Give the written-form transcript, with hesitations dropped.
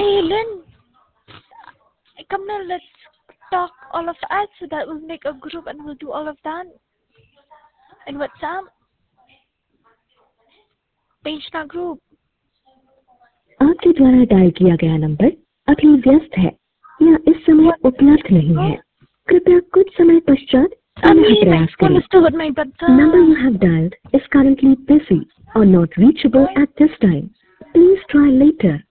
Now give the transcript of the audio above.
Hey, Lynn, come now, let's talk all of us so that we'll make a group and we'll do all of that. In WhatsApp, page na group. आपके द्वारा dial किया गया number अभी व्यस्त है या इस समय उपलब्ध नहीं है। कृपया कुछ समय पश्चात पुनः प्रयास करें। Number you have dialed is currently busy or not reachable at this time. Please try later.